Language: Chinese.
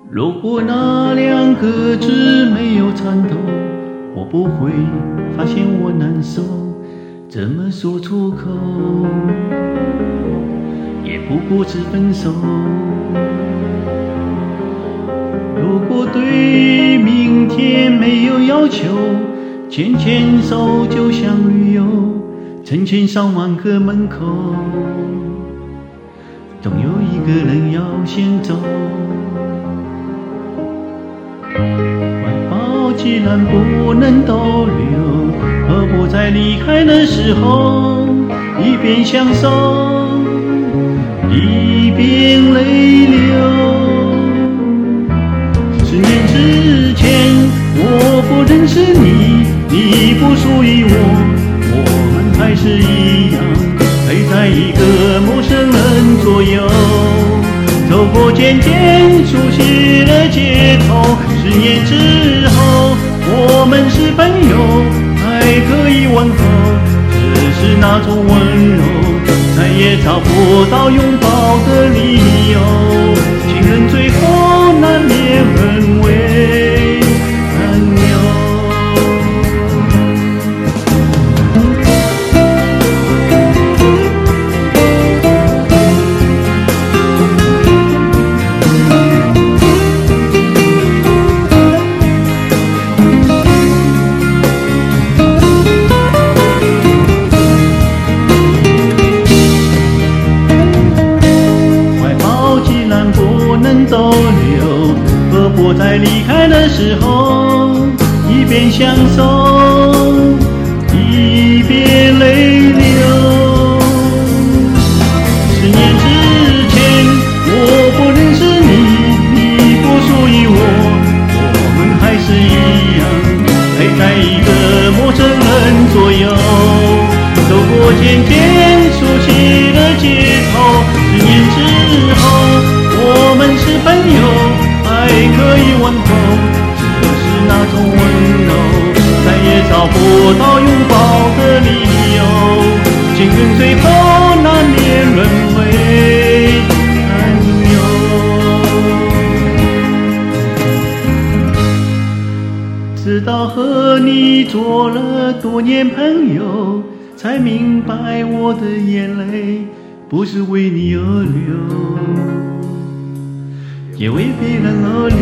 如果那两个字没有参透，我不会发现我难受，怎么说出口，也不过是分手。如果对明天没有要求，牵牵手就像旅游，成千上万个门口，总有一个人要先走。怀抱既然不能逗留，何不在离开的时候一边享受一边泪流。10年之前我不认识你，你不属于我们还是一样陪在一个陌生人左右，走过渐渐熟悉的街头。10年之后我们是朋友，还可以问候，只是那种温柔再也找不到拥抱的理由。情人最后难免沦为朋友。逗留，何不在离开的时候一边享受一边泪流。10年之前我不认识你，你不属于我们还是一样陪在一个陌生人左右，走过渐渐熟悉的街头。10年之后我们是朋友，还可以问候，只是那种温柔再也找不到拥抱的理由。情人最后难免沦为朋友。直到和你做了多年朋友，才明白我的眼泪不是为你而流，也为别人而